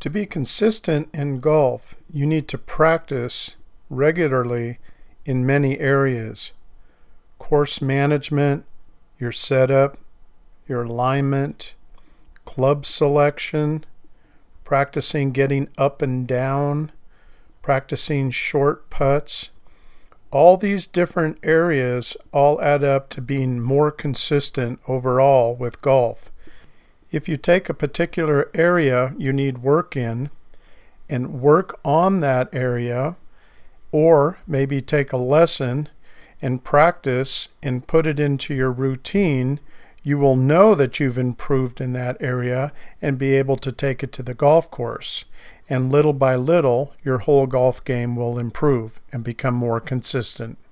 To be consistent in golf, you need to practice regularly in many areas. Course management, your setup, your alignment, club selection, practicing getting up and down, practicing short putts. All these different areas all add up to being more consistent overall with golf. If you take a particular area you need work in and work on that area, or maybe take a lesson and practice and put it into your routine, you will know that you've improved in that area and be able to take it to the golf course. And little by little, your whole golf game will improve and become more consistent.